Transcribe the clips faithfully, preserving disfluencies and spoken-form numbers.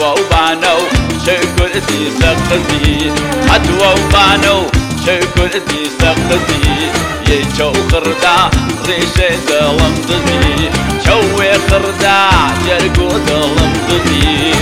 هتوا وبانو شكرتي سقتي هتوا وبانو شكرتي سقتي يجو خردا ريشة ظلم دزي شوي خردا جرقو ظلم دزي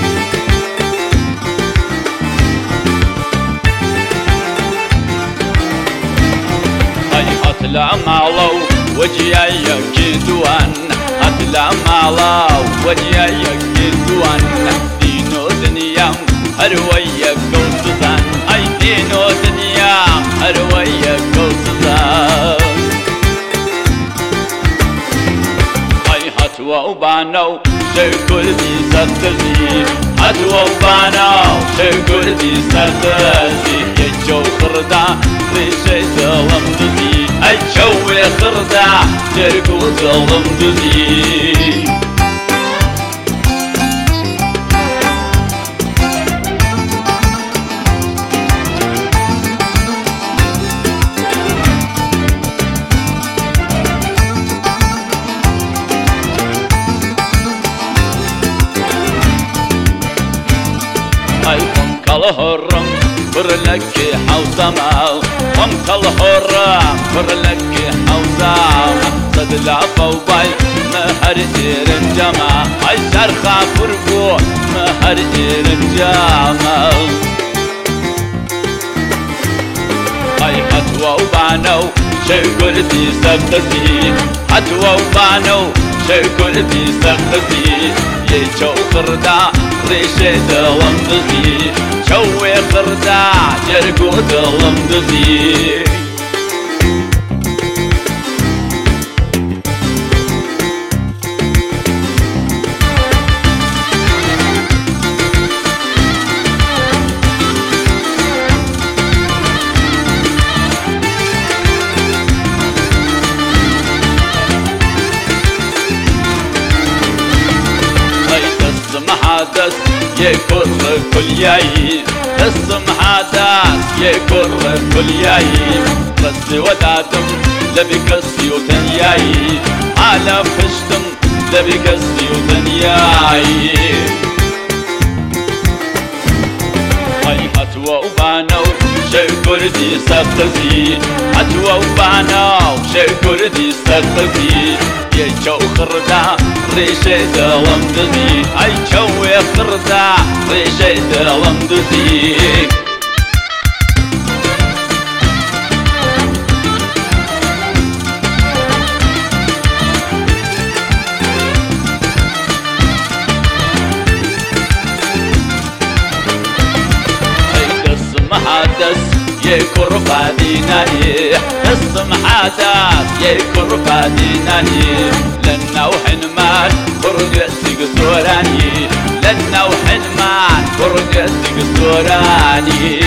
هاي هتلا مالو وجياي كيدوان هتلا مالو وجياي كيدوان دينو دنيا هرويا كوسزان هاي دينو دنيا هرويا كوسزان هاي هتوا وبانو شكرتي سقتي هتوا وبانو شكرتي سقتي يجو خردا ريشة ظلم دزي أي شوي خردا جرقو ظلم دزي الهرم برلك حوسما قمت الهرم برلك حوسما صد العفوباي مهر إرنجما أي شرخة فرقو مهر إرنجما أي هتوا وبانو شكرتي سقتي هتوا وبانو شكرتي سقتي يجو خردا ريشة ظلم دزي شوي خردا جرقو ظلم دزي حدث يكر كل ياي اسم حدث يكر كل ياي بس وداتم لبي قصي وتنياي على فشتم لبي قصي وتنياي هاي هتوا وبانو شكرتي سقتي هتوا وبانو شكرتي سقتي يجو خردا ريشة ظلم دزي أي شوي خردا ريشة ظلم دزي حدث يكر فاديناني اسم حدث يكر فاديناني لنا وحنمان فرقتي قصوراني لنا وحنمان فرقتي قصوراني